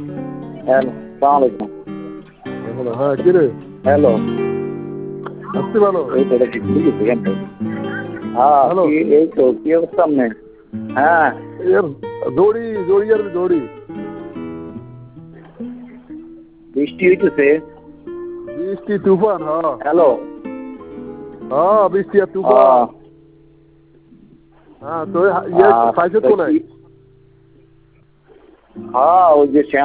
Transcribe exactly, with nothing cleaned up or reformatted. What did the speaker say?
Hello, সালাম আলাইকুম। হ্যাঁ কি রে? হ্যালো, আসতে ভালো। এই তো এটা ঠিক বুঝেছি কেন? হ্যাঁ, হ্যালো। কি এই তো কি অবস্থা আপনার? হ্যাঁ, এর দৌড়ি দৌড়ি আর দৌড়ি বৃষ্টি হইতেছে। বৃষ্টি তুফান। হ্যাঁ হ্যালো, হ্যাঁ বৃষ্টি আর তুফান। আহ, হ্যাঁ তো ইয়ে আহ, খাইছে তা তো নাই? কি- হ্যাঁ, ওই যে শ্যাম